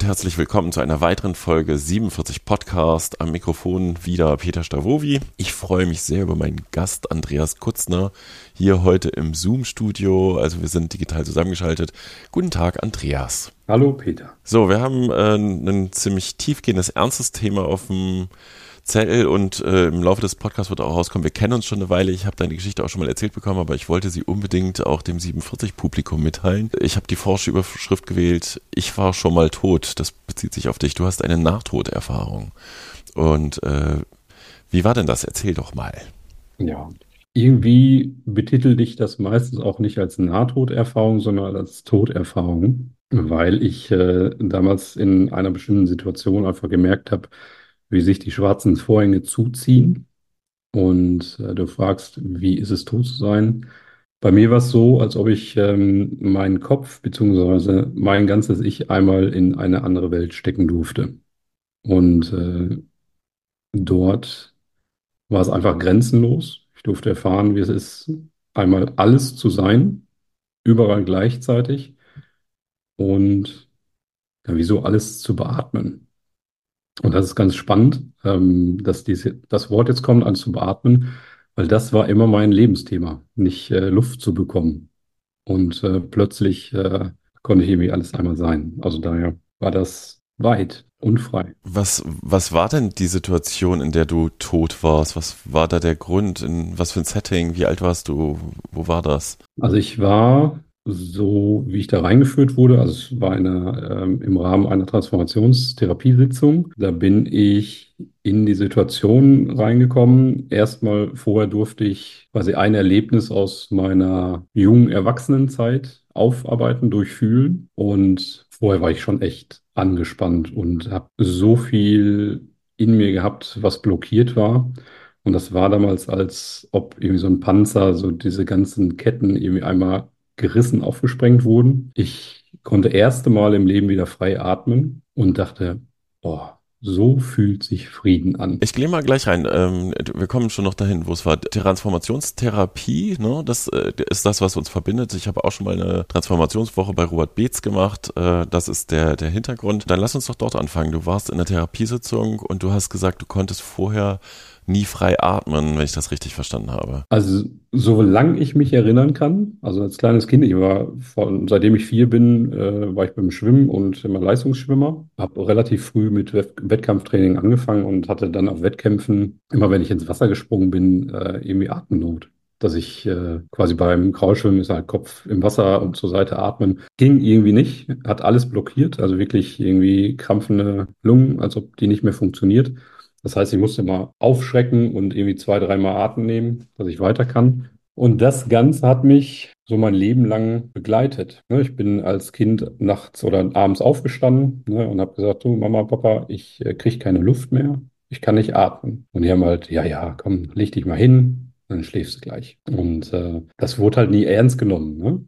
herzlich willkommen zu einer weiteren Folge 47 Podcast. Am Mikrofon wieder Peter Stavovi. Ich freue mich sehr über meinen Gast Andreas Kutzner hier heute im Zoom-Studio. Also wir sind digital zusammengeschaltet. Guten Tag, Andreas. Hallo, Peter. So, wir haben ein ziemlich tiefgehendes, ernstes Thema auf dem Zettel und im Laufe des Podcasts wird auch rauskommen, wir kennen uns schon eine Weile, ich habe deine Geschichte auch schon mal erzählt bekommen, aber ich wollte sie unbedingt auch dem 47-Publikum mitteilen. Ich habe die forsche Überschrift gewählt, ich war schon mal tot, das bezieht sich auf dich, du hast eine Nahtoderfahrung. Und wie war denn das? Erzähl doch mal. Ja, irgendwie betitelt ich das meistens auch nicht als Nahtoderfahrung, sondern als Toderfahrung, weil ich damals in einer bestimmten Situation einfach gemerkt habe, wie sich die schwarzen Vorhänge zuziehen. Und du fragst, wie ist es, tot zu sein? Bei mir war es so, als ob ich meinen Kopf bzw. mein ganzes Ich einmal in eine andere Welt stecken durfte. Und dort war es einfach grenzenlos. Ich durfte erfahren, wie es ist, einmal alles zu sein, überall gleichzeitig und ja, wieso alles zu beatmen. Und das ist ganz spannend, dass das Wort jetzt kommt, alles zu beatmen, weil das war immer mein Lebensthema, nicht Luft zu bekommen. Und plötzlich konnte ich irgendwie alles einmal sein. Also daher war das weit und frei. Was war denn die Situation, in der du tot warst? Was war da der Grund? In was für ein Setting? Wie alt warst du? Wo war das? Also ich war so, wie ich da reingeführt wurde, also es war im Rahmen einer Transformationstherapiesitzung. Da bin ich in die Situation reingekommen. Erstmal vorher durfte ich quasi ein Erlebnis aus meiner jungen Erwachsenenzeit aufarbeiten, durchfühlen. Und vorher war ich schon echt angespannt und habe so viel in mir gehabt, was blockiert war. Und das war damals, als ob irgendwie so ein Panzer, so diese ganzen Ketten irgendwie einmal gerissen, aufgesprengt wurden. Ich konnte erste Mal im Leben wieder frei atmen und dachte, oh, so fühlt sich Frieden an. Ich gehe mal gleich rein. Wir kommen schon noch dahin, wo es war. Transformationstherapie, ne? Das ist das, was uns verbindet. Ich habe auch schon mal eine Transformationswoche bei Robert Beetz gemacht. Das ist der Hintergrund. Dann lass uns doch dort anfangen. Du warst in der Therapiesitzung und du hast gesagt, du konntest vorher nie frei atmen, wenn ich das richtig verstanden habe. Also, solange ich mich erinnern kann, also als kleines Kind, seitdem ich 4 bin, war ich beim Schwimmen und immer Leistungsschwimmer. Habe relativ früh mit Wettkampftraining angefangen und hatte dann auf Wettkämpfen, immer wenn ich ins Wasser gesprungen bin, irgendwie Atemnot. Dass ich quasi beim Kraulschwimmen ist halt Kopf im Wasser und zur Seite atmen. Ging irgendwie nicht, hat alles blockiert, also wirklich irgendwie krampfende Lungen, als ob die nicht mehr funktioniert. Das heißt, ich musste mal aufschrecken und irgendwie 2, 3 Mal Atem nehmen, dass ich weiter kann. Und das Ganze hat mich so mein Leben lang begleitet. Ne, ich bin als Kind nachts oder abends aufgestanden, ne, und habe gesagt, du Mama, Papa, ich kriege keine Luft mehr, ich kann nicht atmen. Und die haben halt, ja, ja, komm, leg dich mal hin, dann schläfst du gleich. Und das wurde halt nie ernst genommen, ne?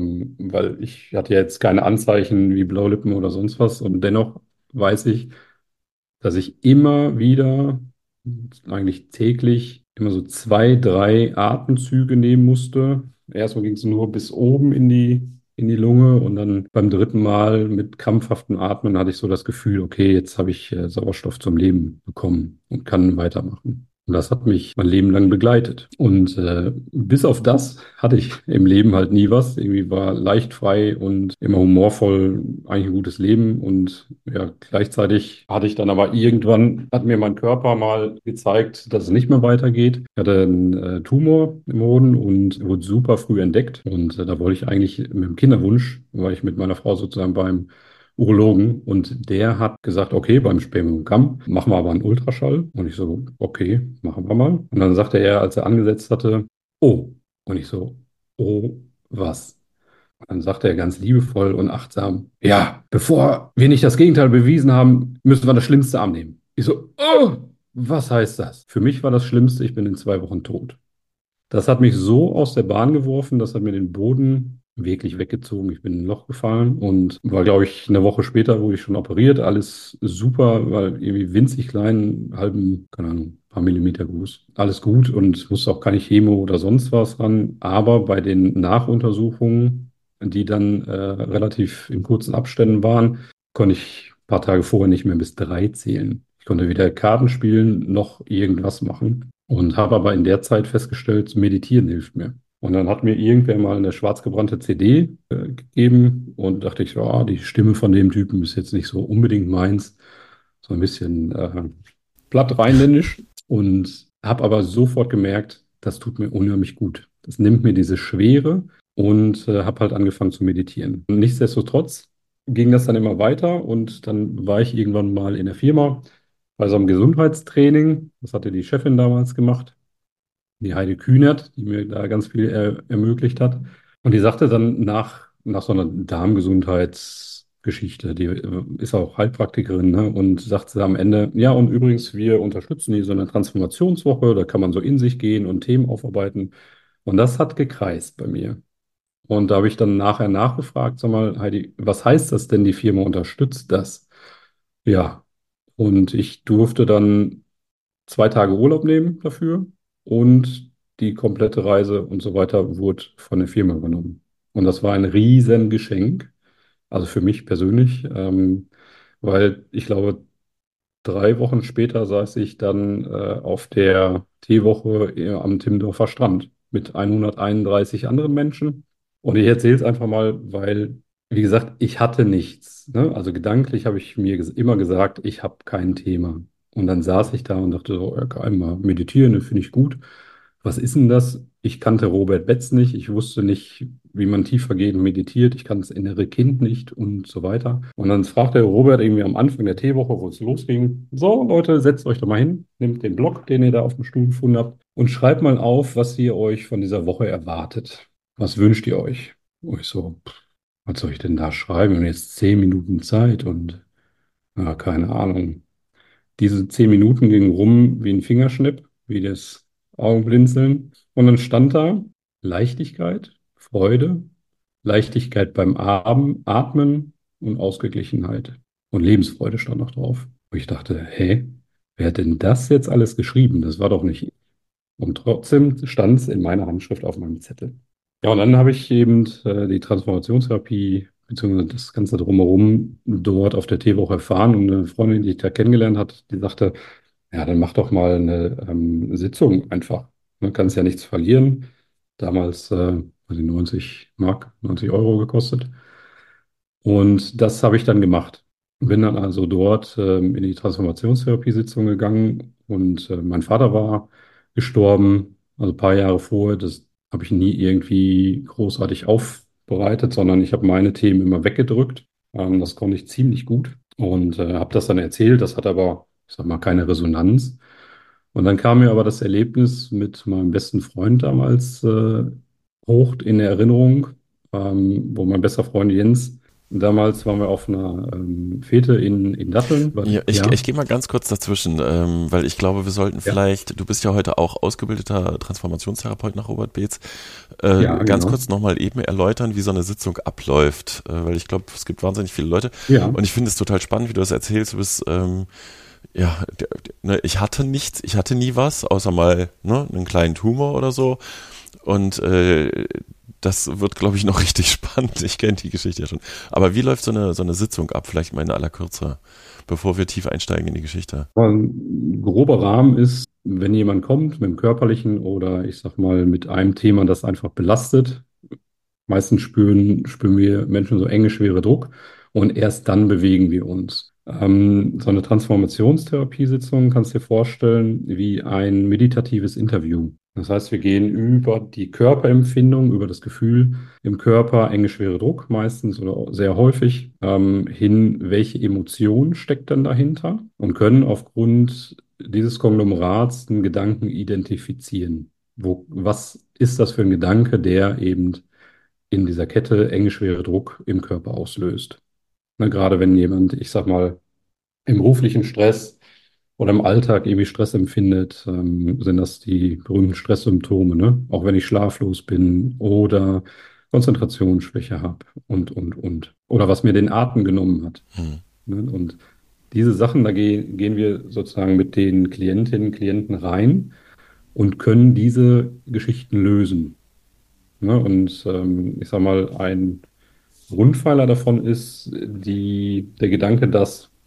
Weil ich hatte ja jetzt keine Anzeichen wie Blaulippen oder sonst was. Und dennoch weiß ich, dass ich immer wieder, eigentlich täglich, immer so 2, 3 Atemzüge nehmen musste. Erstmal ging es nur bis oben in die Lunge und dann beim dritten Mal mit krampfhaftem Atmen hatte ich so das Gefühl, okay, jetzt habe ich Sauerstoff zum Leben bekommen und kann weitermachen. Und das hat mich mein Leben lang begleitet. Und bis auf das hatte ich im Leben halt nie was. Irgendwie war leicht frei und immer humorvoll, eigentlich ein gutes Leben. Und ja, gleichzeitig hatte ich dann aber irgendwann, hat mir mein Körper mal gezeigt, dass es nicht mehr weitergeht. Ich hatte einen Tumor im Hoden und wurde super früh entdeckt. Und da wollte ich eigentlich mit dem Kinderwunsch, war ich mit meiner Frau sozusagen beim Urologen und der hat gesagt, okay, beim Spermiogramm machen wir aber einen Ultraschall. Und ich so, okay, machen wir mal. Und dann sagte er, als er angesetzt hatte, oh. Und ich so, oh, was? Und dann sagte er ganz liebevoll und achtsam, ja, bevor wir nicht das Gegenteil bewiesen haben, müssen wir das Schlimmste annehmen. Ich so, oh, was heißt das? Für mich war das Schlimmste, ich bin in 2 Wochen tot. Das hat mich so aus der Bahn geworfen, das hat mir den Boden wirklich weggezogen. Ich bin in ein Loch gefallen und war, glaube ich, eine Woche später wurde ich schon operiert. Alles super, weil irgendwie winzig klein, halben, keine Ahnung, paar Millimeter groß. Alles gut und musste auch keine Chemo oder sonst was ran. Aber bei den Nachuntersuchungen, die dann relativ in kurzen Abständen waren, konnte ich paar Tage vorher nicht mehr bis drei zählen. Ich konnte weder Karten spielen noch irgendwas machen und habe aber in der Zeit festgestellt, Meditieren hilft mir. Und dann hat mir irgendwer mal eine schwarz gebrannte CD gegeben und dachte ich, ja, die Stimme von dem Typen ist jetzt nicht so unbedingt meins, so ein bisschen platt rheinländisch und habe aber sofort gemerkt, das tut mir unheimlich gut. Das nimmt mir diese Schwere und habe halt angefangen zu meditieren. Und nichtsdestotrotz ging das dann immer weiter und dann war ich irgendwann mal in der Firma bei so einem Gesundheitstraining. Das hatte die Chefin damals gemacht, die Heide Kühnert, die mir da ganz viel ermöglicht hat. Und die sagte dann nach so einer Darmgesundheitsgeschichte, die ist auch Heilpraktikerin, ne, und sagte am Ende, ja, und übrigens, wir unterstützen die so eine Transformationswoche, da kann man so in sich gehen und Themen aufarbeiten. Und das hat gekreist bei mir. Und da habe ich dann nachher nachgefragt, sag mal, Heidi, was heißt das denn, die Firma unterstützt das? Ja, und ich durfte dann 2 Tage Urlaub nehmen dafür und die komplette Reise und so weiter wurde von der Firma übernommen. Und das war ein Riesengeschenk, also für mich persönlich, weil ich glaube, 3 Wochen später saß ich dann auf der Teewoche am Timmendorfer Strand mit 131 anderen Menschen. Und ich erzähle es einfach mal, weil, wie gesagt, ich hatte nichts. Ne? Also gedanklich habe ich mir immer gesagt, ich habe kein Thema. Und dann saß ich da und dachte so, ja, einmal meditieren, das finde ich gut. Was ist denn das? Ich kannte Robert Betz nicht. Ich wusste nicht, wie man tiefergehend meditiert. Ich kann das innere Kind nicht und so weiter. Und dann fragte Robert irgendwie am Anfang der Teewoche, wo es losging, so Leute, setzt euch doch mal hin, nehmt den Block, den ihr da auf dem Stuhl gefunden habt und schreibt mal auf, was ihr euch von dieser Woche erwartet. Was wünscht ihr euch? Und ich so, was soll ich denn da schreiben? Wir haben jetzt 10 Minuten Zeit und ja, keine Ahnung. Diese 10 Minuten gingen rum wie ein Fingerschnipp, wie das Augenblinzeln. Und dann stand da Leichtigkeit, Freude, Leichtigkeit beim Atmen und Ausgeglichenheit. Und Lebensfreude stand noch drauf. Und ich dachte, hä, wer hat denn das jetzt alles geschrieben? Das war doch nicht ich. Und trotzdem stand es in meiner Handschrift auf meinem Zettel. Ja, und dann habe ich eben die Transformationstherapie beziehungsweise das Ganze drumherum dort auf der Teewoche erfahren. Und eine Freundin, die ich da kennengelernt hat, die sagte, ja, dann mach doch mal eine Sitzung einfach. Man kann es ja nichts verlieren. Damals, also 90 Mark, 90 Euro gekostet. Und das habe ich dann gemacht. Bin dann also dort in die Transformationstherapie-Sitzung gegangen und mein Vater war gestorben, also ein paar Jahre vorher. Das habe ich nie irgendwie großartig aufbereitet, sondern ich habe meine Themen immer weggedrückt. Das konnte ich ziemlich gut und habe das dann erzählt. Das hat aber, ich sag mal, keine Resonanz. Und dann kam mir aber das Erlebnis mit meinem besten Freund damals hoch in Erinnerung, wo mein bester Freund Jens, damals waren wir auf einer Fete in Datteln. Ja, ich Ja, gehe mal ganz kurz dazwischen, weil ich glaube, wir sollten ja, vielleicht, du bist ja heute auch ausgebildeter Transformationstherapeut nach Robert Beetz, ja, ganz genau. kurz nochmal eben erläutern, wie so eine Sitzung abläuft, weil ich glaube, es gibt wahnsinnig viele Leute Ja, und ich finde es total spannend, wie du das erzählst. Du bist, ja, ne, ich hatte nichts, ich hatte nie was, außer mal ne, einen kleinen Tumor oder so und das wird, glaube ich, noch richtig spannend. Ich kenne die Geschichte ja schon. Aber wie läuft so eine Sitzung ab? Vielleicht mal in aller Kürze, bevor wir tief einsteigen in die Geschichte. aber ein grober Rahmen ist, wenn jemand kommt mit dem körperlichen oder ich sag mal mit einem Thema, das einfach belastet. Meistens spüren wir Menschen so enge, schwere Druck und erst dann bewegen wir uns. So eine Transformationstherapie-Sitzung kannst du dir vorstellen wie ein meditatives Interview. Das heißt, wir gehen über die Körperempfindung, über das Gefühl im Körper, enge, schwere Druck meistens oder sehr häufig, hin, welche Emotion steckt dann dahinter und können aufgrund dieses Konglomerats einen Gedanken identifizieren. Was ist das für ein Gedanke, der eben in dieser Kette enge, schwere Druck im Körper auslöst? Ne, gerade wenn jemand, ich sag mal, im beruflichen Stress oder im Alltag irgendwie Stress empfindet, sind das die berühmten Stresssymptome, ne? Auch wenn ich schlaflos bin oder Konzentrationsschwäche habe und. Oder was mir den Atem genommen hat. Hm. Ne? Und diese Sachen, da gehen wir sozusagen mit den Klientinnen und Klienten rein und können diese Geschichten lösen. Ne? Und ich sag mal, ein Grundpfeiler davon ist der Gedanke, dass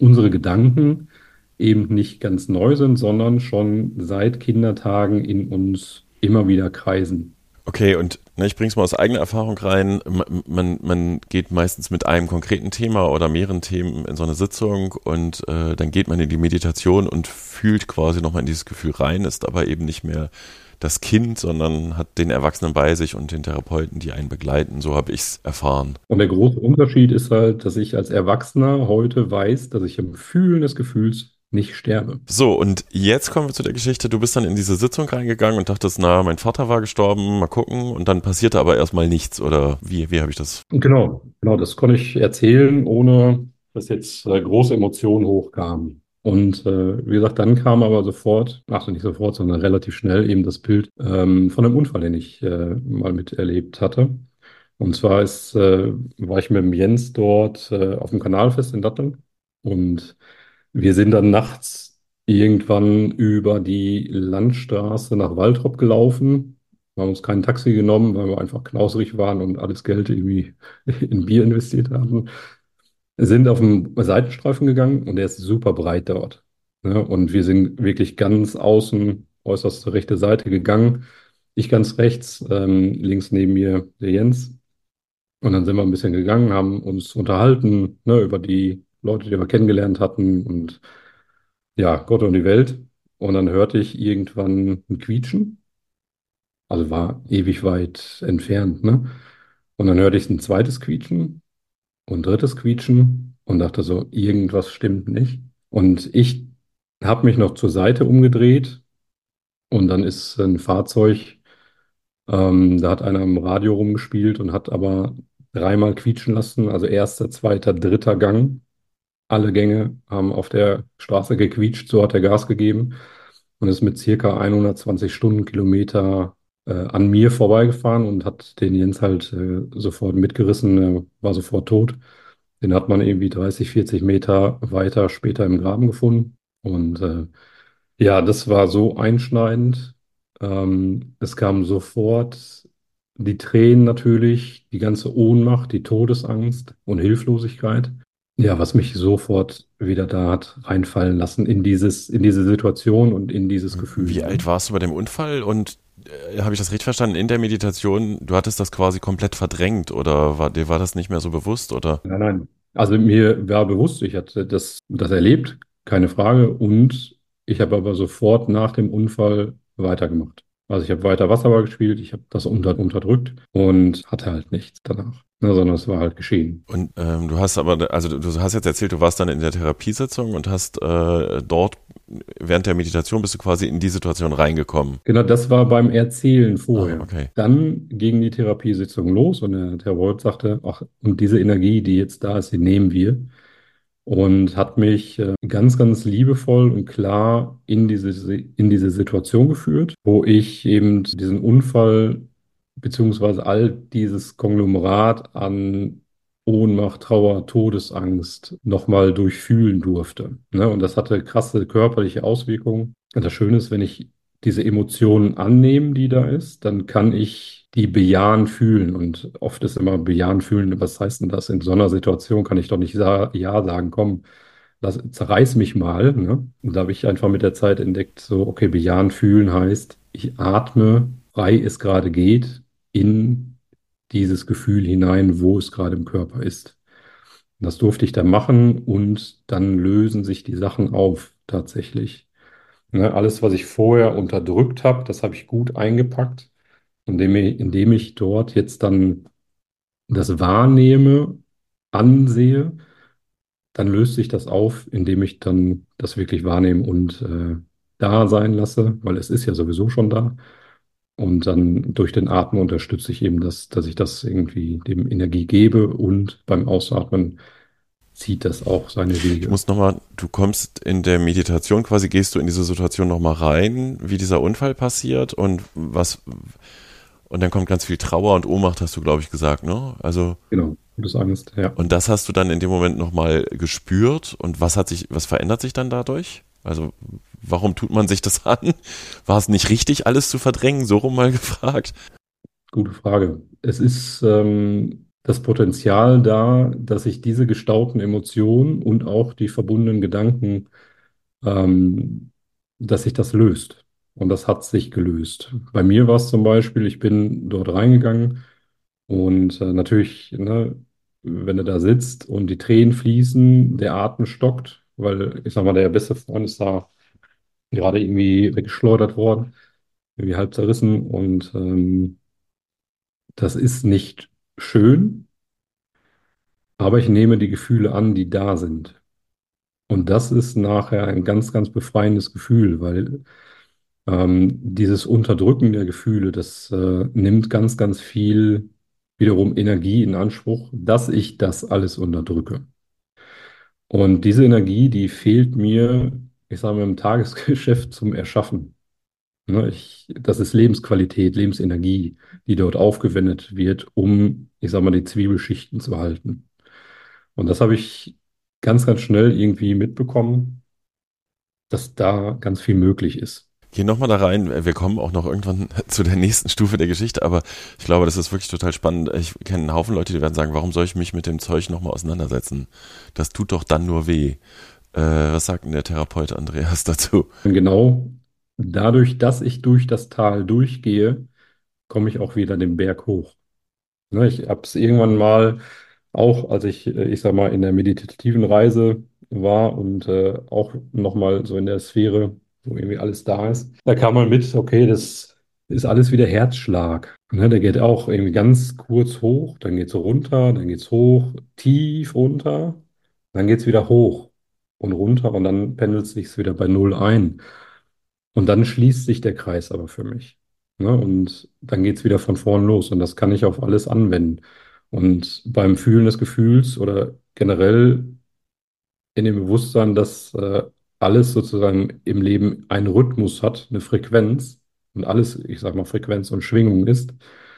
unsere Gedanken eben nicht ganz neu sind, sondern schon seit Kindertagen in uns immer wieder kreisen. Okay, und ne, ich bringe es mal aus eigener Erfahrung rein. Man geht meistens mit einem konkreten Thema oder mehreren Themen in so eine Sitzung und dann geht man in die Meditation und fühlt quasi nochmal in dieses Gefühl rein, ist aber eben nicht mehr das Kind, sondern hat den Erwachsenen bei sich und den Therapeuten, die einen begleiten. So habe ich es erfahren. Und der große Unterschied ist halt, dass ich als Erwachsener heute weiß, dass ich im Fühlen des Gefühls nicht sterbe. So, und jetzt kommen wir zu der Geschichte. Du bist dann in diese Sitzung reingegangen und dachtest, na, mein Vater war gestorben, mal gucken. Und dann passierte aber erstmal nichts. Oder wie habe ich das? Genau, das konnte ich erzählen, ohne dass jetzt große Emotionen hochkamen. Und wie gesagt, dann kam aber sofort, ach nicht sofort, sondern relativ schnell eben das Bild von einem Unfall, den ich mal miterlebt hatte. Und zwar war ich mit dem Jens dort auf dem Kanalfest in Datteln und wir sind dann nachts irgendwann über die Landstraße nach Waltrop gelaufen. Wir haben uns kein Taxi genommen, weil wir einfach knausrig waren und alles Geld irgendwie in Bier investiert haben. Sind auf den Seitenstreifen gegangen und der ist super breit dort. Ne? Und wir sind wirklich ganz außen, äußerste rechte Seite gegangen. Ich ganz rechts, links neben mir der Jens. Und dann sind wir ein bisschen gegangen, haben uns unterhalten, ne, über die Leute, die wir kennengelernt hatten und ja, Gott und die Welt. Und dann hörte ich irgendwann ein Quietschen, also war ewig weit entfernt, ne? Und dann hörte ich ein zweites Quietschen und drittes Quietschen und dachte so, irgendwas stimmt nicht. Und ich habe mich noch zur Seite umgedreht und dann ist ein Fahrzeug, da hat einer im Radio rumgespielt und hat aber dreimal quietschen lassen, also erster, zweiter, dritter Gang. Alle Gänge haben auf der Straße gequietscht, so hat er Gas gegeben und ist mit circa 120 Stundenkilometer an mir vorbeigefahren und hat den Jens halt sofort mitgerissen, er war sofort tot. Den hat man irgendwie 30, 40 Meter weiter später im Graben gefunden. Und ja, das war so einschneidend. Es kamen sofort die Tränen natürlich, die ganze Ohnmacht, die Todesangst und Hilflosigkeit. Ja, was mich sofort wieder da hat reinfallen lassen in diese Situation und in dieses Gefühl. Wie alt warst du bei dem Unfall? Und habe ich das richtig verstanden? In der Meditation, du hattest das quasi komplett verdrängt oder dir war das nicht mehr so bewusst? Oder? Nein. Also mir war bewusst, ich hatte das erlebt, keine Frage. Und ich habe aber sofort nach dem Unfall weitergemacht. Also ich habe weiter Wasserball gespielt, ich habe das unterdrückt und hatte halt nichts danach. Ne, sondern es war halt geschehen. Und du hast aber, also du hast jetzt erzählt, du warst dann in der Therapiesitzung und hast dort während der Meditation bist du quasi in die Situation reingekommen. Genau, das war beim Erzählen Ah, vorher. okay. Dann ging die Therapiesitzung los und der Therapeut sagte, ach, und diese Energie, die jetzt da ist, die nehmen wir. Und hat mich ganz, ganz liebevoll und klar in diese Situation geführt, wo ich eben diesen Unfall beziehungsweise all dieses Konglomerat an Ohnmacht, Trauer, Todesangst nochmal durchfühlen durfte. Ne? Und das hatte krasse körperliche Auswirkungen. Und das Schöne ist, wenn ich diese Emotionen annehme, die da ist, dann kann ich die bejahen fühlen. Und oft ist immer bejahen fühlen, was heißt denn das? In so einer Situation kann ich doch nicht ja sagen, komm, zerreiß mich mal. Ne? Und da habe ich einfach mit der Zeit entdeckt, so, okay, bejahen fühlen heißt, ich atme, frei es gerade geht, in dieses Gefühl hinein, wo es gerade im Körper ist. Und das durfte ich dann machen und dann lösen sich die Sachen auf, tatsächlich. Ne, alles, was ich vorher unterdrückt habe, das habe ich gut eingepackt, indem ich dort jetzt dann das wahrnehme, ansehe, dann löst sich das auf, indem ich dann das wirklich wahrnehme und da sein lasse, weil es ist ja sowieso schon da. Und dann durch den Atmen unterstütze ich eben das, dass ich das irgendwie dem Energie gebe und beim Ausatmen zieht das auch seine Ich Wege. muss nochmal, du kommst in der Meditation quasi, gehst du in diese Situation nochmal rein, wie dieser Unfall passiert und und dann kommt ganz viel Trauer und Ohnmacht, hast du, glaube ich, gesagt, ne? Also, Genau, Todesangst, ja. und das hast du dann in dem Moment nochmal gespürt und was verändert sich dann dadurch? Also, warum tut man sich das an? War es nicht richtig, alles zu verdrängen? So rum mal gefragt. Gute Frage. Es ist das Potenzial da, dass sich diese gestauten Emotionen und auch die verbundenen Gedanken, ähm, dass sich das löst. Und das hat sich gelöst. Bei mir war es zum Beispiel, ich bin dort reingegangen und natürlich, ne, wenn du da sitzt und die Tränen fließen, der Atem stockt, weil ich sag mal, der beste Freund ist da gerade irgendwie weggeschleudert worden, irgendwie halb zerrissen und das ist nicht schön, aber ich nehme die Gefühle an, die da sind. Und das ist nachher ein ganz, ganz befreiendes Gefühl, weil dieses Unterdrücken der Gefühle, das nimmt ganz, ganz viel wiederum Energie in Anspruch, dass ich das alles unterdrücke. Und diese Energie, die fehlt mir, ich sage mal, im Tagesgeschäft zum Erschaffen. Ne, das ist Lebensqualität, Lebensenergie, die dort aufgewendet wird, um, ich sage mal, die Zwiebelschichten zu halten. Und das habe ich ganz, ganz schnell irgendwie mitbekommen, dass da ganz viel möglich ist. Geh nochmal da rein. Wir kommen auch noch irgendwann zu der nächsten Stufe der Geschichte, aber ich glaube, das ist wirklich total spannend. Ich kenne einen Haufen Leute, die werden sagen, warum soll ich mich mit dem Zeug nochmal auseinandersetzen? Das tut doch dann nur weh. Was sagt denn der Therapeut Andreas dazu? Und genau dadurch, dass ich durch das Tal durchgehe, komme ich auch wieder den Berg hoch. Ne, ich habe es irgendwann mal, auch als ich sag mal, in der meditativen Reise war und auch nochmal so in der Sphäre, wo irgendwie alles da ist, da kam man mit, okay, das ist alles wieder Herzschlag. Ne, der geht auch irgendwie ganz kurz hoch, dann geht es runter, dann geht es hoch, tief runter, dann geht es wieder hoch und runter und dann pendelt es sich wieder bei Null ein. Und dann schließt sich der Kreis aber für mich. Ne? Und dann geht es wieder von vorn los. Und das kann ich auf alles anwenden. Und beim Fühlen des Gefühls oder generell in dem Bewusstsein, dass alles sozusagen im Leben einen Rhythmus hat, eine Frequenz und alles, ich sage mal, Frequenz und Schwingung ist,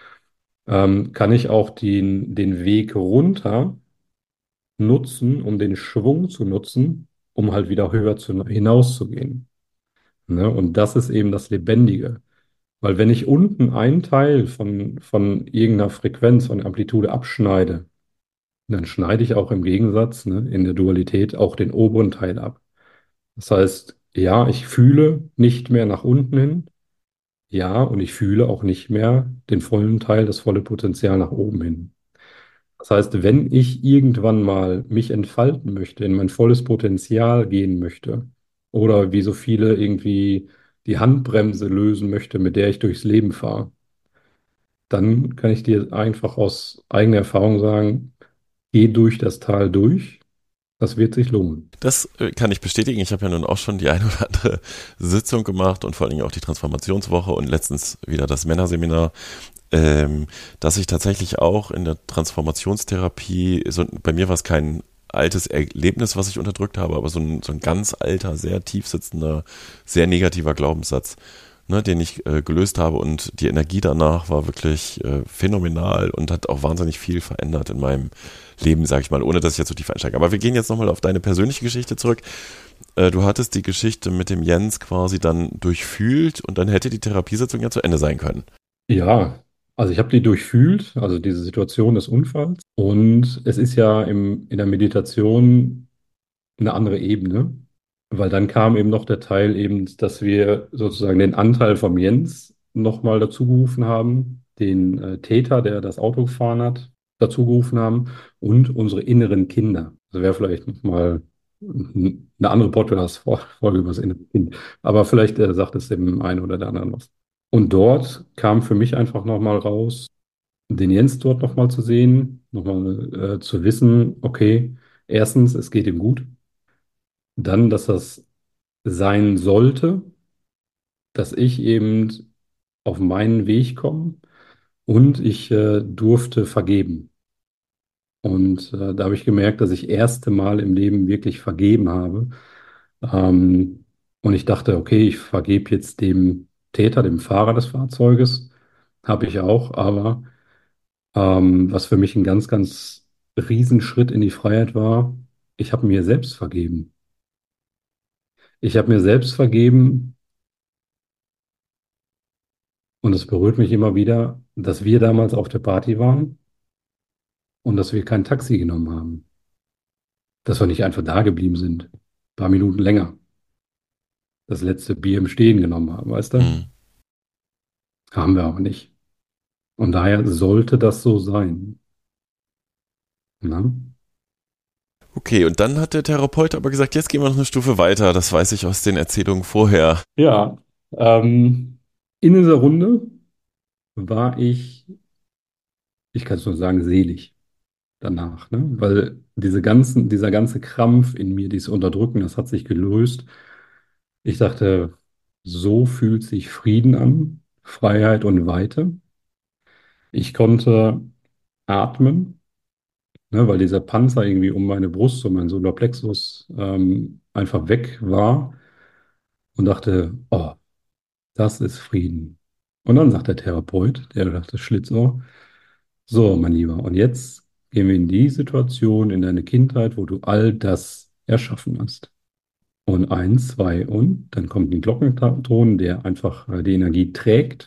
kann ich auch den Weg runter nutzen, um den Schwung zu nutzen, um halt wieder höher hinauszugehen. Ne? Und das ist eben das Lebendige. Weil wenn ich unten einen Teil von irgendeiner Frequenz, von Amplitude abschneide, dann schneide ich auch im Gegensatz, ne, in der Dualität auch den oberen Teil ab. Das heißt, ja, ich fühle nicht mehr nach unten hin, ja, und ich fühle auch nicht mehr den vollen Teil, das volle Potenzial nach oben hin. Das heißt, wenn ich irgendwann mal mich entfalten möchte, in mein volles Potenzial gehen möchte, oder wie so viele irgendwie die Handbremse lösen möchte, mit der ich durchs Leben fahre, dann kann ich dir einfach aus eigener Erfahrung sagen, geh durch das Tal durch, das wird sich lohnen. Das kann ich bestätigen. Ich habe ja nun auch schon die eine oder andere Sitzung gemacht und vor allen Dingen auch die Transformationswoche und letztens wieder das Männerseminar, dass ich tatsächlich auch in der Transformationstherapie, so, bei mir war es kein altes Erlebnis, was ich unterdrückt habe, aber so ein ganz alter, sehr tief sitzender, sehr negativer Glaubenssatz, ne, den ich gelöst habe und die Energie danach war wirklich phänomenal und hat auch wahnsinnig viel verändert in meinem Leben, sag ich mal, ohne dass ich jetzt so tief einsteige. Aber wir gehen jetzt nochmal auf deine persönliche Geschichte zurück. Du hattest die Geschichte mit dem Jens quasi dann durchfühlt und dann hätte die Therapiesitzung ja zu Ende sein können. Ja, also ich habe die durchfühlt, also diese Situation des Unfalls. Und es ist ja in der Meditation eine andere Ebene, weil dann kam eben noch der Teil eben, dass wir sozusagen den Anteil vom Jens nochmal dazu gerufen haben, den Täter, der das Auto gefahren hat, dazu gerufen haben und unsere inneren Kinder. Das wäre vielleicht nochmal eine andere Podcast-Folge über das innere Kind. Aber vielleicht sagt es dem einen oder der anderen was. Und dort kam für mich einfach nochmal raus, den Jens dort nochmal zu sehen, nochmal zu wissen, okay, erstens, es geht ihm gut. Dann, dass das sein sollte, dass ich eben auf meinen Weg komme und ich durfte vergeben. Und da habe ich gemerkt, dass ich erste Mal im Leben wirklich vergeben habe. Ähm, und ich dachte, okay, ich vergebe jetzt dem Täter, dem Fahrer des Fahrzeuges. Habe ich auch, aber was für mich ein ganz, ganz Riesenschritt in die Freiheit war, ich habe mir selbst vergeben. Ich habe mir selbst vergeben, und es berührt mich immer wieder, dass wir damals auf der Party waren und dass wir kein Taxi genommen haben. Dass wir nicht einfach da geblieben sind. Ein paar Minuten länger. Das letzte Bier im Stehen genommen haben, weißt du? Hm. Haben wir aber nicht. Und daher sollte das so sein. Na? Okay, und dann hat der Therapeut aber gesagt, jetzt gehen wir noch eine Stufe weiter. Das weiß ich aus den Erzählungen vorher. Ja, in dieser Runde war ich kann es nur sagen, selig danach, ne? Weil dieser ganze Krampf in mir, dieses Unterdrücken, das hat sich gelöst. Ich dachte, so fühlt sich Frieden an, Freiheit und Weite. Ich konnte atmen, ne, weil dieser Panzer irgendwie um meine Brust, um meinen Solarplexus einfach weg war und dachte, oh, das ist Frieden. Und dann sagt der Therapeut, der dachte Schlitzohr, so, mein Lieber, und jetzt gehen wir in die Situation in deine Kindheit, wo du all das erschaffen hast. Und eins, zwei, und dann kommt ein Glockenton, der einfach die Energie trägt.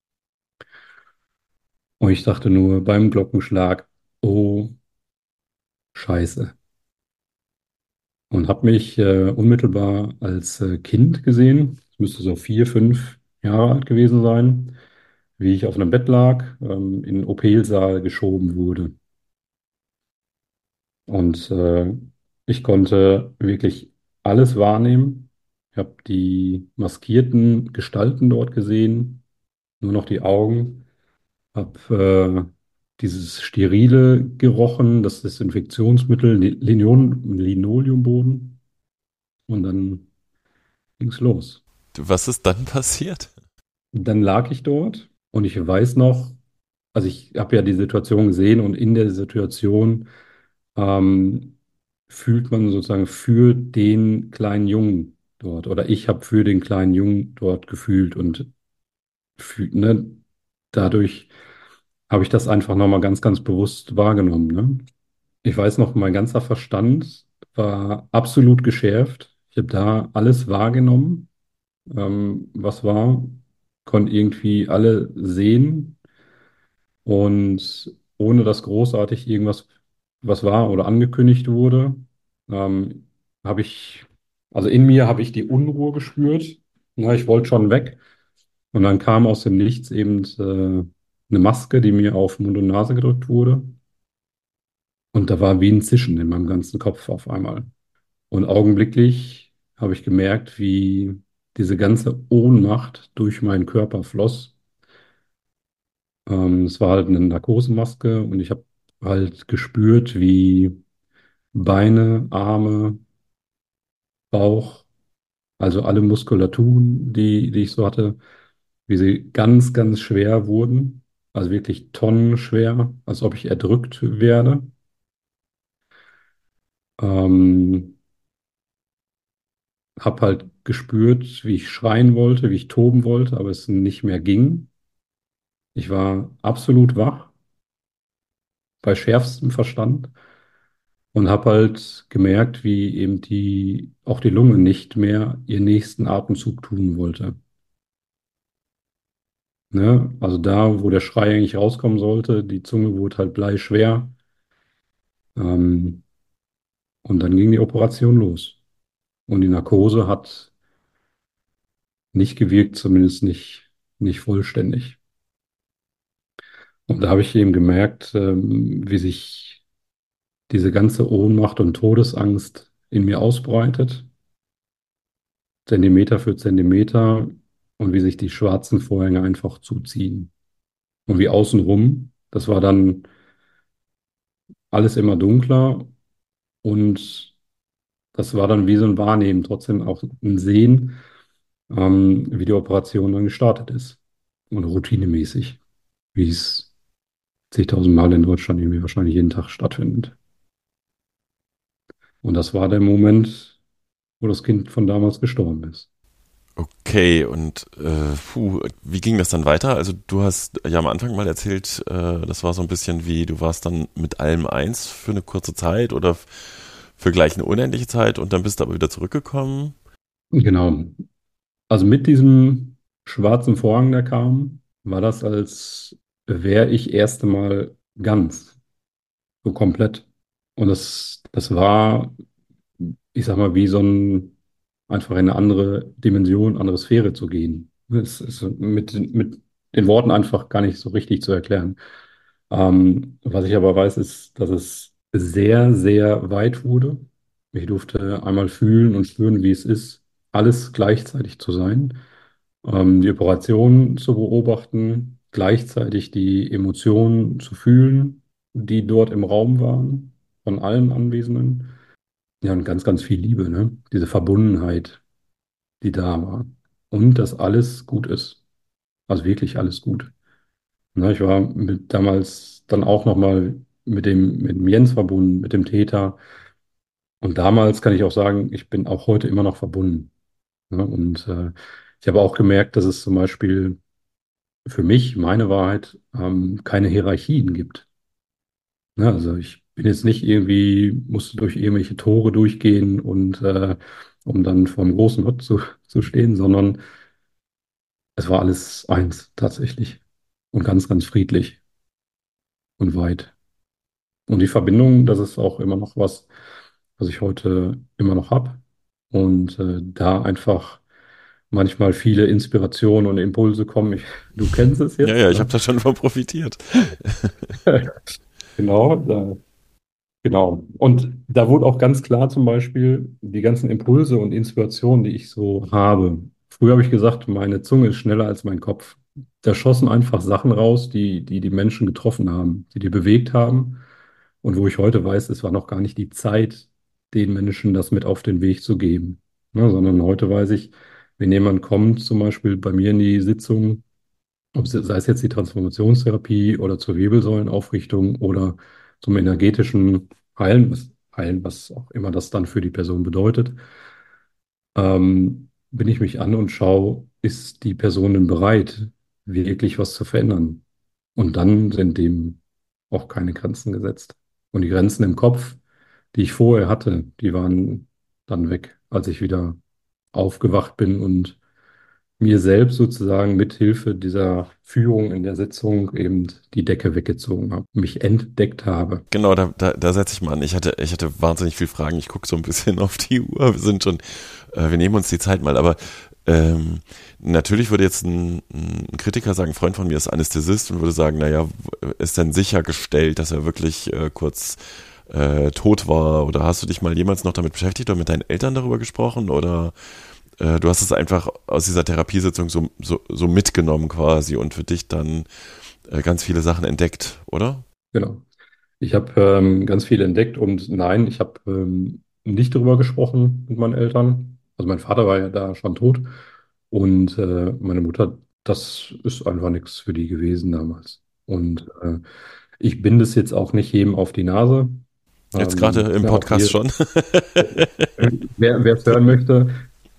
Und ich dachte nur beim Glockenschlag, oh, Scheiße. Und habe mich unmittelbar als Kind gesehen. Es müsste so 4, 5 Jahre alt gewesen sein, wie ich auf einem Bett lag, in den OP-Saal geschoben wurde. Und ich konnte wirklich alles wahrnehmen. Ich habe die maskierten Gestalten dort gesehen, nur noch die Augen. Habe dieses Sterile gerochen, das Desinfektionsmittel, Linoleumboden. Und dann ging es los. Was ist dann passiert? Dann lag ich dort und ich weiß noch, also ich habe ja die Situation gesehen und in der Situation ähm, fühlt man sozusagen für den kleinen Jungen dort oder ich habe für den kleinen Jungen dort gefühlt und ne, dadurch habe ich das einfach nochmal ganz, ganz bewusst wahrgenommen. Ne? Ich weiß noch, mein ganzer Verstand war absolut geschärft. Ich habe da alles wahrgenommen, was war, konnte irgendwie alle sehen und ohne dass großartig irgendwas was war oder angekündigt wurde, ähm, habe ich, also in mir habe ich die Unruhe gespürt. Na, ich wollte schon weg und dann kam aus dem Nichts eben eine Maske, die mir auf Mund und Nase gedrückt wurde und da war wie ein Zischen in meinem ganzen Kopf auf einmal. Und augenblicklich habe ich gemerkt, wie diese ganze Ohnmacht durch meinen Körper floss. Es war halt eine Narkosemaske und ich habe halt gespürt, wie Beine, Arme, Bauch, also alle Muskulaturen, die ich so hatte, wie sie ganz, ganz schwer wurden. Also wirklich tonnenschwer, als ob ich erdrückt werde. Ähm, Hab halt gespürt, wie ich schreien wollte, wie ich toben wollte, aber es nicht mehr ging. Ich war absolut wach, bei schärfstem Verstand und habe halt gemerkt, wie eben auch die Lunge nicht mehr ihren nächsten Atemzug tun wollte. Ne? Also da, wo der Schrei eigentlich rauskommen sollte, die Zunge wurde halt bleischwer. Ähm, und dann ging die Operation los. Und die Narkose hat nicht gewirkt, zumindest nicht vollständig. Und da habe ich eben gemerkt, wie sich diese ganze Ohnmacht und Todesangst in mir ausbreitet, Zentimeter für Zentimeter, und wie sich die schwarzen Vorhänge einfach zuziehen. Und wie außenrum, das war dann alles immer dunkler und das war dann wie so ein Wahrnehmen, trotzdem auch ein Sehen, wie die Operation dann gestartet ist. Und routinemäßig, wie es zigtausend Mal in Deutschland irgendwie wahrscheinlich jeden Tag stattfindet. Und das war der Moment, wo das Kind von damals gestorben ist. Okay, und wie ging das dann weiter? Also du hast ja am Anfang mal erzählt, das war so ein bisschen wie, du warst dann mit allem eins für eine kurze Zeit oder für gleich eine unendliche Zeit und dann bist du aber wieder zurückgekommen. Genau. Also mit diesem schwarzen Vorhang, der kam, war das, als wäre ich erste Mal ganz. so komplett. Und das war, ich sag mal, wie so ein, einfach in eine andere Dimension, andere Sphäre zu gehen. Das ist mit den Worten einfach gar nicht so richtig zu erklären. Was ich aber weiß, ist, dass es sehr, sehr weit wurde. Ich durfte einmal fühlen und spüren, wie es ist, alles gleichzeitig zu sein, die Operation zu beobachten, gleichzeitig die Emotionen zu fühlen, die dort im Raum waren, von allen Anwesenden. Ja, und ganz, ganz viel Liebe, ne? Diese Verbundenheit, die da war. Und dass alles gut ist. Also wirklich alles gut. Ne, ich war damals dann auch nochmal mit dem Jens verbunden, mit dem Täter. Und damals kann ich auch sagen, ich bin auch heute immer noch verbunden. Ne? Und ich habe auch gemerkt, dass es zum Beispiel für mich, meine Wahrheit, keine Hierarchien gibt. Ne? Also ich bin jetzt nicht irgendwie, musste durch irgendwelche Tore durchgehen und um dann vor dem großen Gott zu stehen, sondern es war alles eins tatsächlich. Und ganz, ganz friedlich und weit. Und die Verbindung, das ist auch immer noch was, was ich heute immer noch habe. Und da einfach manchmal viele Inspirationen und Impulse kommen. Du kennst es Ja, jetzt, ja, ich habe ne? da schon von profitiert. Genau, genau. Und da wurde auch ganz klar zum Beispiel die ganzen Impulse und Inspirationen, die ich so habe. Früher habe ich gesagt, meine Zunge ist schneller als mein Kopf. Da schossen einfach Sachen raus, die Menschen getroffen haben, die bewegt haben. Und wo ich heute weiß, es war noch gar nicht die Zeit, den Menschen das mit auf den Weg zu geben. Ne, sondern heute weiß ich, wenn jemand kommt, zum Beispiel bei mir in die Sitzung, sei es jetzt die Transformationstherapie oder zur Wirbelsäulenaufrichtung oder zum energetischen Heilen, was auch immer das dann für die Person bedeutet, bin ich mich an und schaue, ist die Person denn bereit, wirklich was zu verändern? Und dann sind dem auch keine Grenzen gesetzt. Und die Grenzen im Kopf, die ich vorher hatte, die waren dann weg, als ich wieder aufgewacht bin und mir selbst sozusagen mit Hilfe dieser Führung in der Sitzung eben die Decke weggezogen habe, mich entdeckt habe. Genau, da setze ich mal an. Ich hatte wahnsinnig viel Fragen. Ich gucke so ein bisschen auf die Uhr. Wir nehmen uns die Zeit mal, aber natürlich würde jetzt ein Kritiker sagen, ein Freund von mir ist Anästhesist und würde sagen, naja, ist denn sichergestellt, dass er wirklich kurz tot war? Oder hast du dich mal jemals noch damit beschäftigt oder mit deinen Eltern darüber gesprochen? Oder du hast es einfach aus dieser Therapiesitzung so mitgenommen quasi und für dich dann ganz viele Sachen entdeckt, oder? Genau. Ich habe ganz viel entdeckt und nein, ich habe nicht darüber gesprochen mit meinen Eltern. Also mein Vater war ja da schon tot und meine Mutter, das ist einfach nichts für die gewesen damals. Und ich binde es jetzt auch nicht jedem auf die Nase. Jetzt gerade im Ja, auch Podcast hier, schon. wer es hören möchte.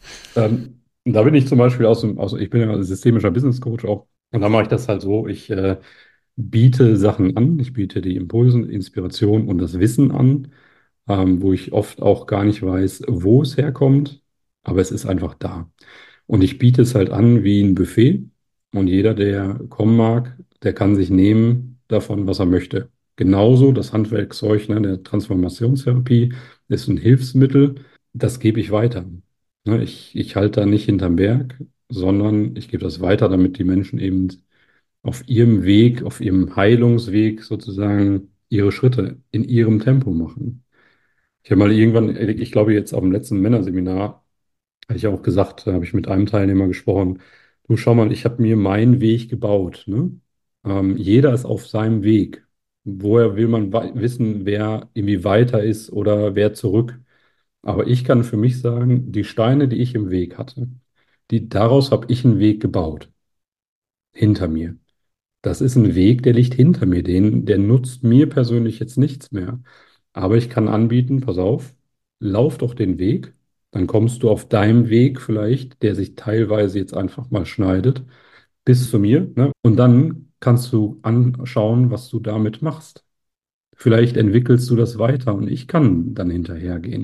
Da bin ich zum Beispiel ich bin ja systemischer Business Coach auch. Und da mache ich das halt so, ich biete Sachen an, ich biete die Impulsen, Inspiration und das Wissen an, wo ich oft auch gar nicht weiß, wo es herkommt, aber es ist einfach da. Und ich biete es halt an wie ein Buffet und jeder, der kommen mag, der kann sich nehmen davon, was er möchte. Genauso das Handwerkszeug, ne, der Transformationstherapie ist ein Hilfsmittel, das gebe ich weiter. Ne, ich halte da nicht hinterm Berg, sondern ich gebe das weiter, damit die Menschen eben auf ihrem Weg, auf ihrem Heilungsweg sozusagen ihre Schritte in ihrem Tempo machen. Ich habe mal irgendwann, ich glaube jetzt auf dem letzten Männerseminar, habe ich auch gesagt, da habe ich mit einem Teilnehmer gesprochen, du schau mal, ich habe mir meinen Weg gebaut. Ne? Jeder ist auf seinem Weg. Woher will man wissen, wer irgendwie weiter ist oder wer zurück? Aber ich kann für mich sagen, die Steine, die ich im Weg hatte, daraus habe ich einen Weg gebaut, hinter mir. Das ist ein Weg, der liegt hinter mir. Der nutzt mir persönlich jetzt nichts mehr. Aber ich kann anbieten, pass auf, lauf doch den Weg. Dann kommst du auf deinem Weg vielleicht, der sich teilweise jetzt einfach mal schneidet, bis zu mir. Ne? Und dann kannst du anschauen, was du damit machst. Vielleicht entwickelst du das weiter und ich kann dann hinterhergehen.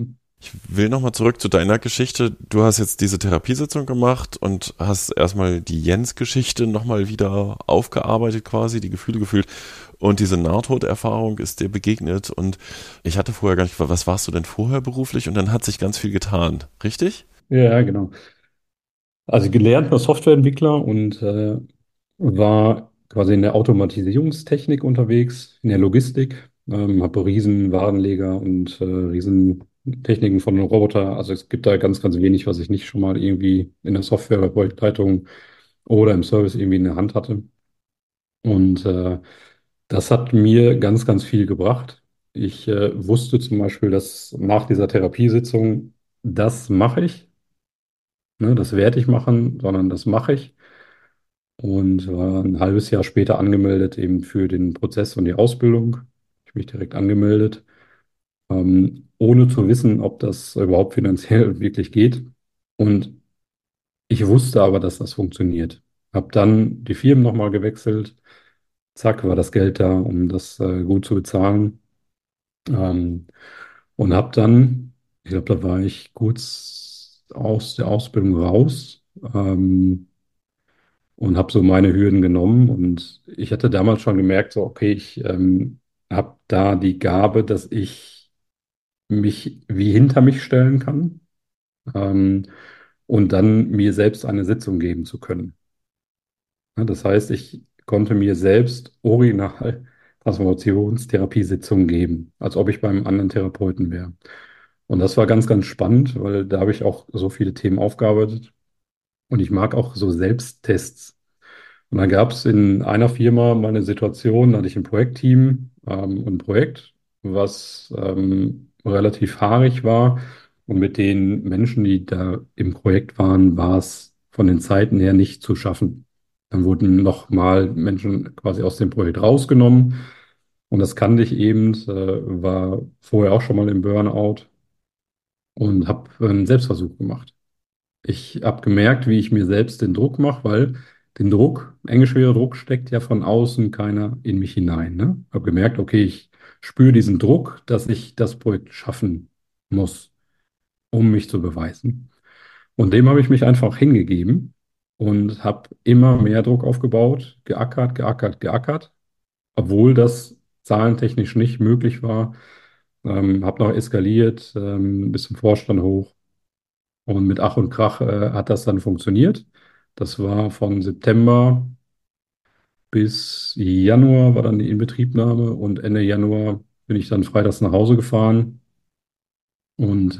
Ich will nochmal zurück zu deiner Geschichte. Du hast jetzt diese Therapiesitzung gemacht und hast erstmal die Jens-Geschichte nochmal wieder aufgearbeitet quasi, die Gefühle gefühlt. Und diese Nahtoderfahrung ist dir begegnet. Und ich hatte vorher gar nicht, was warst du denn vorher beruflich? Und dann hat sich ganz viel getan, richtig? Ja, genau. Also gelernter Softwareentwickler und war quasi in der Automatisierungstechnik unterwegs, in der Logistik, habe riesen Warenleger und riesen Techniken von einem Roboter. Also es gibt da ganz, ganz wenig, was ich nicht schon mal irgendwie in der Software, bei Projektleitung oder im Service irgendwie in der Hand hatte. Und das hat mir ganz, ganz viel gebracht. Ich wusste zum Beispiel, dass nach dieser Therapiesitzung, das mache ich, ne, das werde ich machen, sondern das mache ich. Und war ein halbes Jahr später angemeldet eben für den Prozess und die Ausbildung. Ich habe mich direkt angemeldet, ohne zu wissen, ob das überhaupt finanziell wirklich geht. Und ich wusste aber, dass das funktioniert. Habe dann die Firmen nochmal gewechselt. Zack, war das Geld da, um das gut zu bezahlen. Ähm, und habe dann, ich glaube, da war ich kurz aus der Ausbildung raus. Und habe so meine Hürden genommen. Und ich hatte damals schon gemerkt, so, okay, ich habe da die Gabe, dass ich mich wie hinter mich stellen kann, ähm, und dann mir selbst eine Sitzung geben zu können. Ja, das heißt, ich konnte mir selbst original Transformationstherapiesitzungen geben, als ob ich beim anderen Therapeuten wäre. Und das war ganz, ganz spannend, weil da habe ich auch so viele Themen aufgearbeitet. Und ich mag auch so Selbsttests. Und dann gab es in einer Firma mal eine Situation, da hatte ich ein Projektteam und ein Projekt, was relativ haarig war. Und mit den Menschen, die da im Projekt waren, war es von den Zeiten her nicht zu schaffen. Dann wurden nochmal Menschen quasi aus dem Projekt rausgenommen. Und das kannte ich eben, war vorher auch schon mal im Burnout und habe einen Selbstversuch gemacht. Ich habe gemerkt, wie ich mir selbst den Druck mache, weil den Druck, enge, schwere Druck steckt ja von außen keiner in mich hinein. Ne? Habe gemerkt, okay, ich spüre diesen Druck, dass ich das Projekt schaffen muss, um mich zu beweisen. Und dem habe ich mich einfach hingegeben und habe immer mehr Druck aufgebaut, geackert, geackert, geackert, obwohl das zahlentechnisch nicht möglich war. Habe noch eskaliert, bis zum Vorstand hoch. Und mit Ach und Krach hat das dann funktioniert. Das war von September bis Januar war dann die Inbetriebnahme und Ende Januar bin ich dann freitags nach Hause gefahren und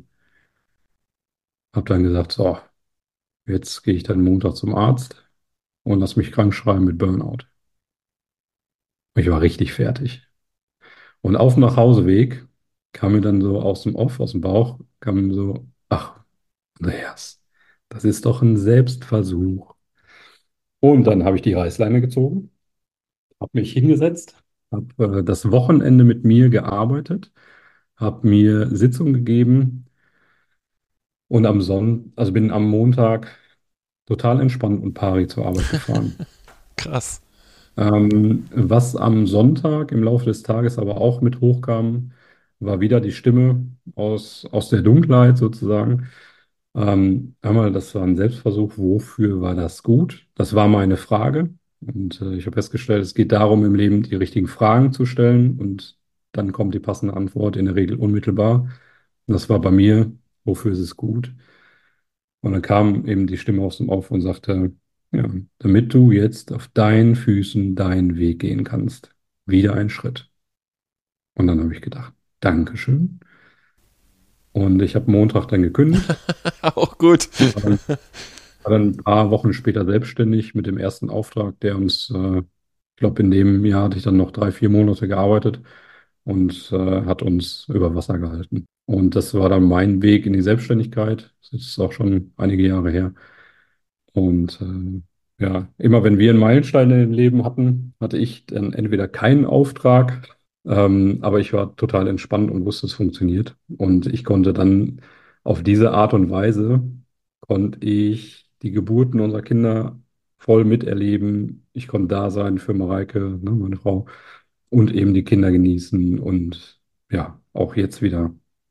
habe dann gesagt, so, jetzt gehe ich dann Montag zum Arzt und lass mich krank schreiben mit Burnout. Ich war richtig fertig. Und auf dem Nachhauseweg kam mir dann so aus dem Off, aus dem Bauch, kam mir so, ach, Andreas, das ist doch ein Selbstversuch. Und dann habe ich die Reißleine gezogen, habe mich hingesetzt, habe das Wochenende mit mir gearbeitet, habe mir Sitzungen gegeben und also bin am Montag total entspannt und pari zur Arbeit gefahren. Krass. Was am Sonntag im Laufe des Tages aber auch mit hochkam, war wieder die Stimme aus der Dunkelheit sozusagen. Einmal, das war ein Selbstversuch, wofür war das gut? Das war meine Frage. Und ich habe festgestellt, es geht darum, im Leben die richtigen Fragen zu stellen und dann kommt die passende Antwort in der Regel unmittelbar. Und das war bei mir, wofür ist es gut? Und dann kam eben die Stimme aus dem Off und sagte, ja, damit du jetzt auf deinen Füßen deinen Weg gehen kannst, wieder ein Schritt. Und dann habe ich gedacht, Dankeschön. Und ich habe Montag dann gekündigt. Auch gut. War dann ein paar Wochen später selbstständig mit dem ersten Auftrag, der uns, ich glaube, in dem Jahr hatte ich dann noch 3, 4 Monate gearbeitet und hat uns über Wasser gehalten. Und das war dann mein Weg in die Selbstständigkeit. Das ist auch schon einige Jahre her. Und ja, immer wenn wir einen Meilenstein im Leben hatten, hatte ich dann entweder keinen Auftrag, aber ich war total entspannt und wusste, es funktioniert. Und ich konnte dann auf diese Art und Weise, konnte ich die Geburten unserer Kinder voll miterleben. Ich konnte da sein für Mareike, ne, meine Frau, und eben die Kinder genießen und ja, auch jetzt wieder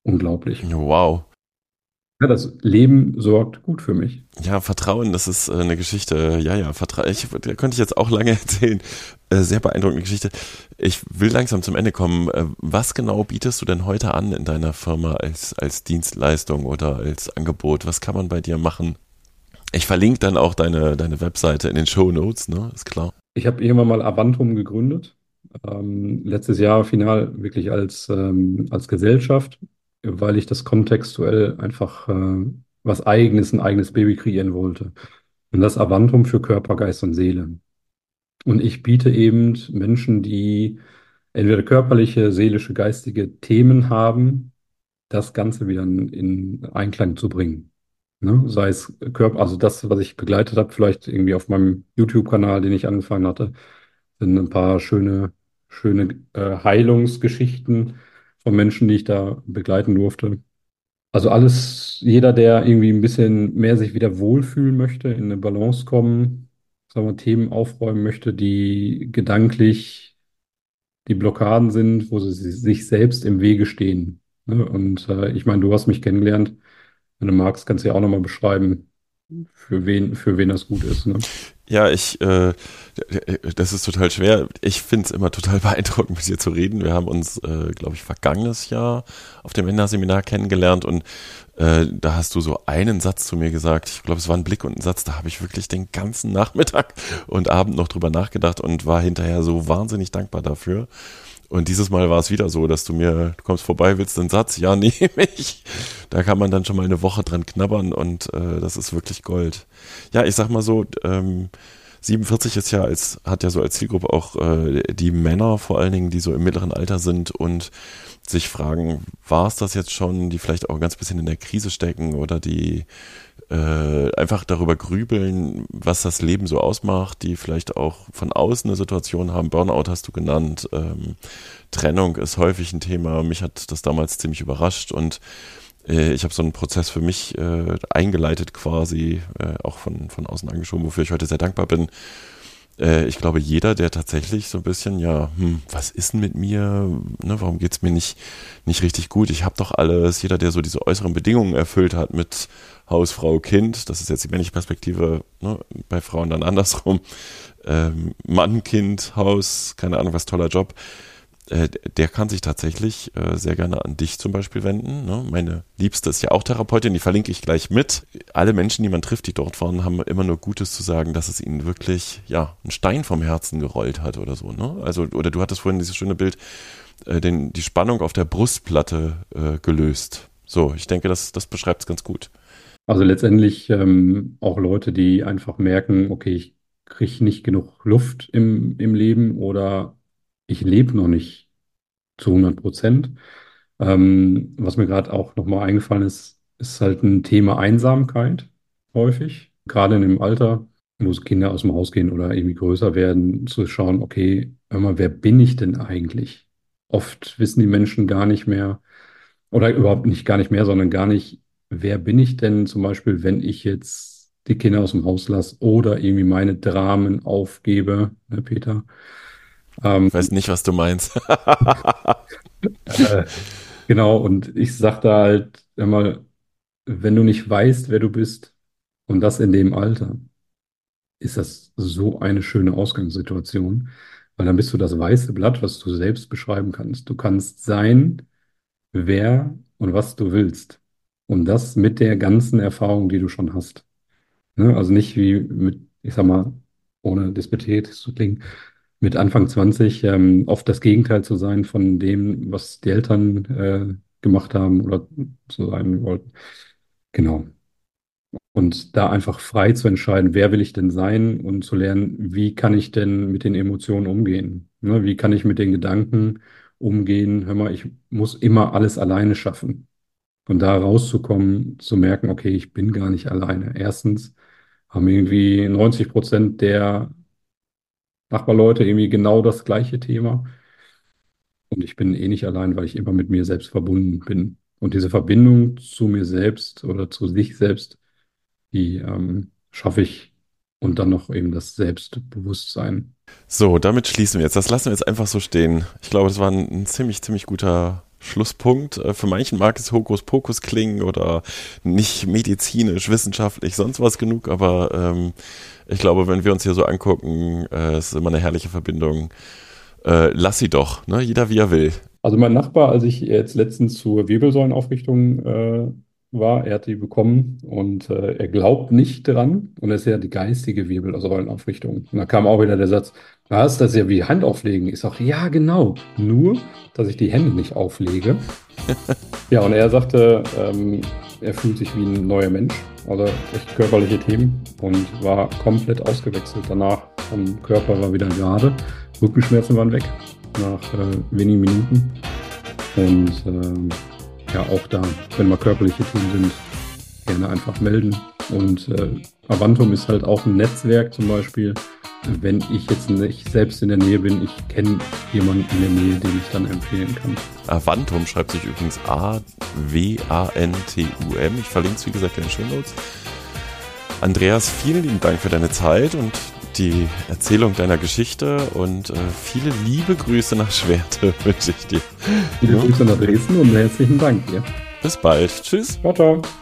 unglaublich. Wow. Ja, das Leben sorgt gut für mich. Ja, Vertrauen, das ist eine Geschichte. Ja, ja, Vertrauen. Da könnte ich jetzt auch lange erzählen. Sehr beeindruckende Geschichte. Ich will langsam zum Ende kommen. Was genau bietest du denn heute an in deiner Firma als Dienstleistung oder als Angebot? Was kann man bei dir machen? Ich verlinke dann auch deine Webseite in den Shownotes, ne? Ist klar. Ich habe irgendwann mal Avantum gegründet. Letztes Jahr final wirklich als Gesellschaft, weil ich das kontextuell einfach was Eigenes, ein eigenes Baby kreieren wollte. Und das Avantum für Körper, Geist und Seele. Und ich biete eben Menschen, die entweder körperliche, seelische, geistige Themen haben, das Ganze wieder in Einklang zu bringen. Ne? Sei es Körper, also das, was ich begleitet habe, vielleicht irgendwie auf meinem YouTube-Kanal, den ich angefangen hatte, sind ein paar schöne Heilungsgeschichten von Menschen, die ich da begleiten durfte. Also alles, jeder, der irgendwie ein bisschen mehr sich wieder wohlfühlen möchte, in eine Balance kommen, sagen wir, Themen aufräumen möchte, die gedanklich die Blockaden sind, wo sie sich selbst im Wege stehen. Ne? Und ich meine, du hast mich kennengelernt. Wenn du magst, kannst du ja auch nochmal beschreiben, für wen das gut ist. Ne? Ja, das ist total schwer. Ich finde es immer total beeindruckend, mit dir zu reden. Wir haben uns, glaube ich, vergangenes Jahr auf dem Enna-Seminar kennengelernt und da hast du so einen Satz zu mir gesagt. Ich glaube, es war ein Blick und ein Satz, da habe ich wirklich den ganzen Nachmittag und Abend noch drüber nachgedacht und war hinterher so wahnsinnig dankbar dafür. Und dieses Mal war es wieder so, dass du kommst vorbei, willst einen Satz? Ja, nehme ich. Da kann man dann schon mal eine Woche dran knabbern und das ist wirklich Gold. Ja, ich sag mal so, 47 hat ja so als Zielgruppe auch die Männer vor allen Dingen, die so im mittleren Alter sind und sich fragen, war es das jetzt schon, die vielleicht auch ein ganz bisschen in der Krise stecken oder die einfach darüber grübeln, was das Leben so ausmacht, die vielleicht auch von außen eine Situation haben. Burnout hast du genannt. Trennung ist häufig ein Thema. Mich hat das damals ziemlich überrascht und ich habe so einen Prozess für mich eingeleitet quasi, auch von außen angeschoben, wofür ich heute sehr dankbar bin. Ich glaube, jeder, der tatsächlich so ein bisschen, ja, was ist denn mit mir? Ne, warum geht's mir nicht richtig gut? Ich habe doch alles. Jeder, der so diese äußeren Bedingungen erfüllt hat mit Haus, Frau, Kind, das ist jetzt die männliche Perspektive, ne, bei Frauen dann andersrum. Mann, Kind, Haus, keine Ahnung, was toller Job. Der kann sich tatsächlich sehr gerne an dich zum Beispiel wenden. Ne? Meine Liebste ist ja auch Therapeutin, die verlinke ich gleich mit. Alle Menschen, die man trifft, die dort waren, haben immer nur Gutes zu sagen, dass es ihnen wirklich, ja, ein Stein vom Herzen gerollt hat oder so. Ne? Also, oder du hattest vorhin dieses schöne Bild, die Spannung auf der Brustplatte gelöst. So, ich denke, das beschreibt es ganz gut. Also letztendlich auch Leute, die einfach merken, okay, ich kriege nicht genug Luft im Leben oder ich lebe noch nicht zu 100%. Was mir gerade auch nochmal eingefallen ist, ist halt ein Thema Einsamkeit häufig, gerade in dem Alter, wo Kinder aus dem Haus gehen oder irgendwie größer werden, zu schauen, okay, hör mal, wer bin ich denn eigentlich? Oft wissen die Menschen gar nicht mehr, oder überhaupt nicht gar nicht mehr, sondern gar nicht, wer bin ich denn zum Beispiel, wenn ich jetzt die Kinder aus dem Haus lasse oder irgendwie meine Dramen aufgebe, ne, Peter? Ich weiß nicht, was du meinst. Äh, genau, und ich sag da halt immer, wenn du nicht weißt, wer du bist und das in dem Alter, ist das so eine schöne Ausgangssituation, weil dann bist du das weiße Blatt, was du selbst beschreiben kannst. Du kannst sein, wer und was du willst. Und das mit der ganzen Erfahrung, die du schon hast. Ne? Also nicht wie mit, ich sag mal, ohne despektierlich zu klingen, mit Anfang 20 oft das Gegenteil zu sein von dem, was die Eltern gemacht haben oder so sein wollten. Genau. Und da einfach frei zu entscheiden, wer will ich denn sein und zu lernen, wie kann ich denn mit den Emotionen umgehen? Ne? Wie kann ich mit den Gedanken umgehen? Hör mal, ich muss immer alles alleine schaffen. Von da rauszukommen, zu merken, okay, ich bin gar nicht alleine. Erstens haben irgendwie 90% der Nachbarleute irgendwie genau das gleiche Thema. Und ich bin eh nicht allein, weil ich immer mit mir selbst verbunden bin. Und diese Verbindung zu mir selbst oder zu sich selbst, die schaffe ich und dann noch eben das Selbstbewusstsein. So, damit schließen wir jetzt. Das lassen wir jetzt einfach so stehen. Ich glaube, das war ein ziemlich guter Schlusspunkt. Für manchen mag es Hokuspokus klingen oder nicht medizinisch, wissenschaftlich, sonst was genug, aber ich glaube, wenn wir uns hier so angucken, es ist immer eine herrliche Verbindung. Lass sie doch, ne? Jeder wie er will. Also mein Nachbar, als ich jetzt letztens zur Wirbelsäulenaufrichtung war, er hat die bekommen und er glaubt nicht dran und das ist ja die geistige Wirbelsäulenaufrichtung. Und da kam auch wieder der Satz, was, das ist ja wie Handauflegen. Ich sage, ja genau, nur, dass ich die Hände nicht auflege. Ja, und er sagte, er fühlt sich wie ein neuer Mensch, also echt körperliche Themen und war komplett ausgewechselt danach. Vom Körper war wieder gerade, Rückenschmerzen waren weg nach wenigen Minuten. Und ja, auch da, wenn mal körperliche Themen sind, gerne einfach melden. Und Avantum ist halt auch ein Netzwerk zum Beispiel. Wenn ich jetzt nicht selbst in der Nähe bin, ich kenne jemanden in der Nähe, den ich dann empfehlen kann. Avantum schreibt sich übrigens A-W-A-N-T-U-M. Ich verlinke es, wie gesagt, in den Shownotes. Andreas, vielen lieben Dank für deine Zeit und die Erzählung deiner Geschichte und viele liebe Grüße nach Schwerte wünsche ich dir. Viele Grüße nach Dresden und herzlichen Dank dir. Bis bald. Tschüss. Ciao, ciao.